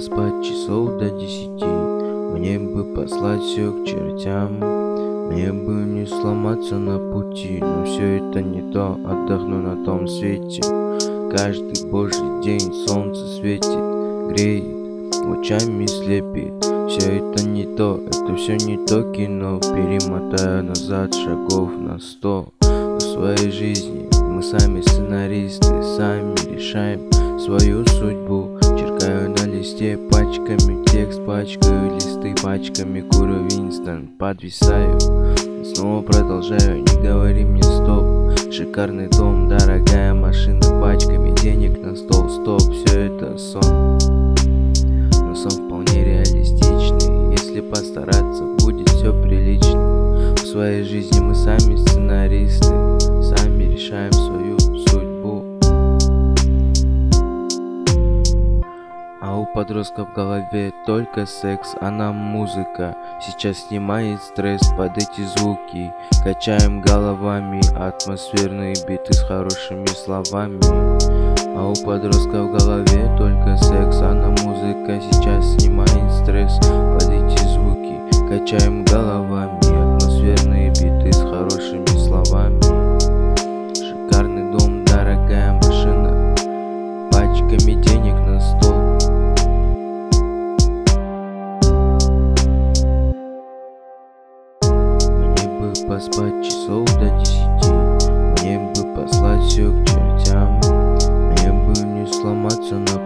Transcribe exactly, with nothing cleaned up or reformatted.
поспать часов до десяти, мне бы послать все к чертям, мне бы не сломаться на пути, но все это не то, отдохну на том свете. Каждый божий день солнце светит, греет, лучами слепит. Все это не то, это все не то кино. Перемотаю назад шагов на сто. В своей жизни мы сами сценаристы, сами решаем свою судьбу. Черкаю на листе пачками текст, пачкаю листы пачками, курю Винстон, подвисаю. Снова продолжаю, не говори мне стоп. Шикарный дом, дорогая машина, пачками денег на стол. Стоп, все это сон, но сон вполне реалистичный. Если постараться, будет все прилично. В своей жизни мы сами сценаристы, сами решаем свою судьбу. А у подростка в голове только секс, а нам музыка сейчас снимает стресс под эти звуки. Качаем головами атмосферные биты с хорошими словами. А у подростка в голове только секс, а нам музыка сейчас снимает стресс под эти звуки. Качаем головами атмосферные биты с хорошими словами. Шикарный дом, дорогая машина, пачками денег на стол. Поспать часов до десяти, мне бы послать все к чертям, мне бы не сломаться на